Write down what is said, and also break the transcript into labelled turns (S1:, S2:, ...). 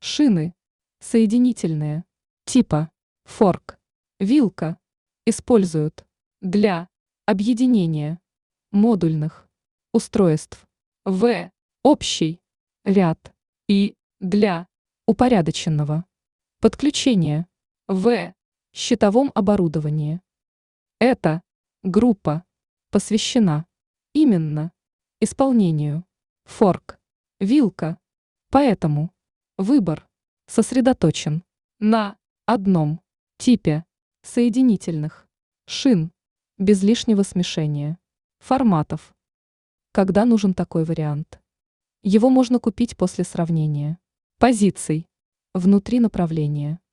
S1: Шины соединительные типа форк, вилка используют для объединения модульных устройств в общий ряд и для упорядоченного подключения в счетовом оборудовании. Эта группа посвящена именно исполнению форк, вилка, поэтому выбор сосредоточен на одном типе соединительных шин без лишнего смешения форматов. Когда нужен такой вариант? Его можно купить после сравнения позиций внутри направления.